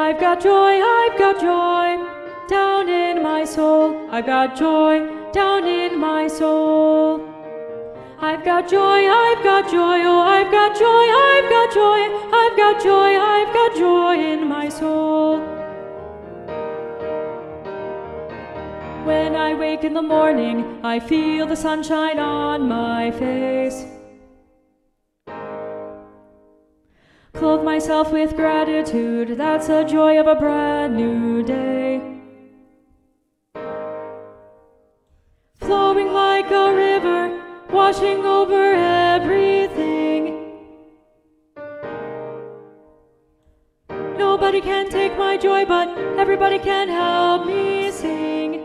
I've got joy down in my soul. I've got joy down in my soul. I've got joy, oh, I've got joy, I've got joy in my soul. When I wake in the morning, I feel the sunshine on my face. Clothe myself with gratitude, that's the joy of a brand new day. Flowing like a river, washing over everything. Nobody can take my joy, but everybody can help me sing.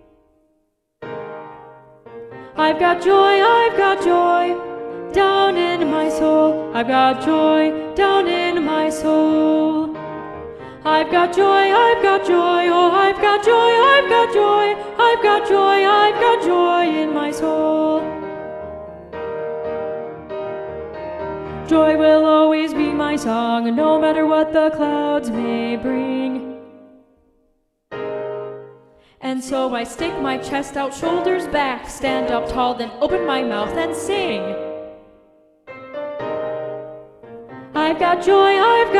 I've got joy down in my soul. I've got joy down in my soul. I've got joy, oh, I've got joy in my soul. Joy will always be my song, no matter what the clouds may bring. And so I stick my chest out, shoulders back, stand up tall, then open my mouth and sing. I've got joy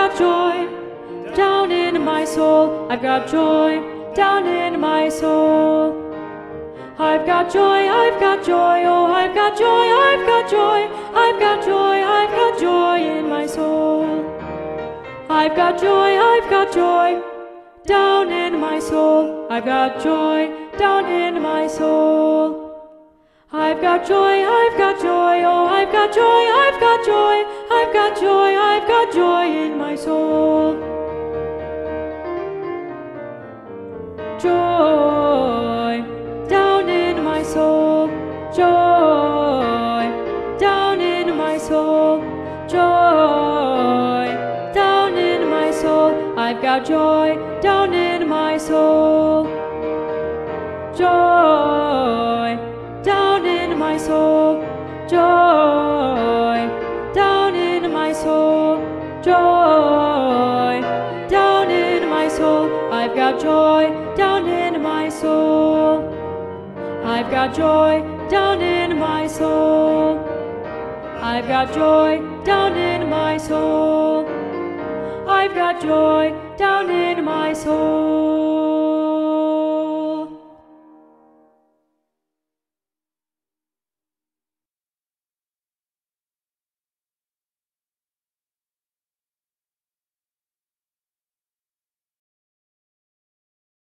down in my soul. I've got joy down in my soul. I've got joy, oh, I've got joy in my soul. I've got joy down in my soul. I've got joy down in my soul. I've got joy, oh, I've got joy in my soul. Joy down in my soul. Joy down in my soul. Joy down in my soul. I've got joy down in my soul. Joy down in my soul. Joy down in my soul. Joy down in my soul. I've got joy down in my soul. I've got joy down in my soul. I've got joy down in my soul. I've got joy down in my soul.